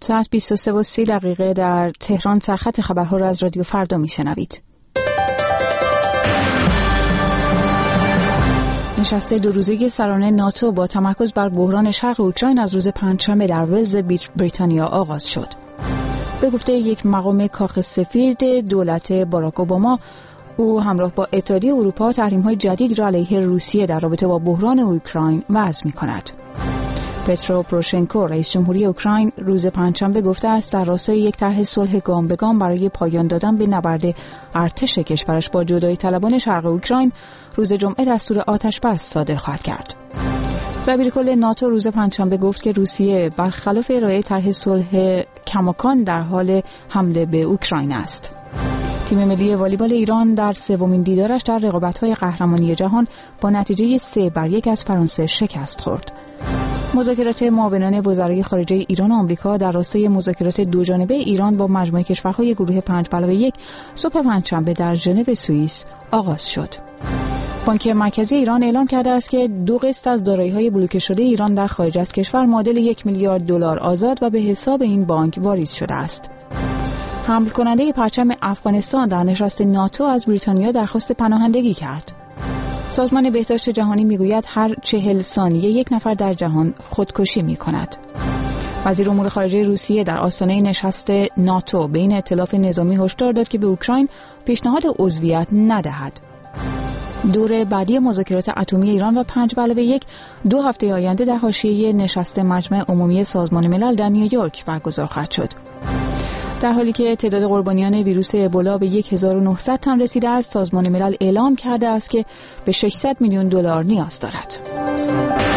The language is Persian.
ساعت 23:30 در تهران سرخط خبرها را از رادیو فردا میشنوید. نشست 2 روزه سرانه ناتو با تمرکز بر بحران شرق اوکراین از روز پنجشنبه در ولز بریتانیا آغاز شد. به گفته یک مقام کاخ سفید دولت باراک اوباما، او همراه با اتحادیه اروپا تحریم‌های جدید را علیه روسیه در رابطه با بحران اوکراین وضع می‌کند. پترو پروشنکو رئیس جمهوری اوکراین روز پنجشنبه گفته است در راستای یک طرح صلح گام به گام برای پایان دادن به نبرد ارتش کشورش با جدایی طلبان شرق اوکراین روز جمعه دستور آتش‌بس صادر خواهد کرد. دبیر کل ناتو روز پنجشنبه گفت که روسیه برخلاف ارائه طرح صلح کماکان در حال حمله به اوکراین است. تیم ملی والیبال ایران در سومین دیدارش در رقابت‌های قهرمانی جهان با نتیجه 3-1 از فرانسه شکست خورد. مذاکرات معاونان وزرای خارجه ایران و آمریکا در راستای مذاکرات دوجانبه ایران با مجموعه کشورهای گروه 5+1 صبح پنجشنبه در ژنو سوئیس آغاز شد. بانک مرکزی ایران اعلام کرده است که 2 قسط از دارایی‌های بلوکه شده ایران در خارج از کشور معادل 1 میلیارد دلار آزاد و به حساب این بانک واریز شده است. حمل کننده پرچم افغانستان در نشست ناتو از بریتانیا درخواست پناهندگی کرد. سازمان بهداشت جهانی میگوید هر 40 ثانیه یک نفر در جهان خودکشی می‌کند. وزیر امور خارجه روسیه در آستانه نشست ناتو به این ائتلاف نظامی هشدار داد که به اوکراین پیشنهاد عضویت ندهد. دور بعدی مذاکرات اتمی ایران و 5+1 2 هفته آینده در حاشیه نشست مجمع عمومی سازمان ملل در نیویورک برگزار خواهد شد. در حالی که تعداد قربانیان ویروس ابولا به 1900 تن رسیده است، سازمان ملل اعلام کرده است که به $600 میلیون نیاز دارد.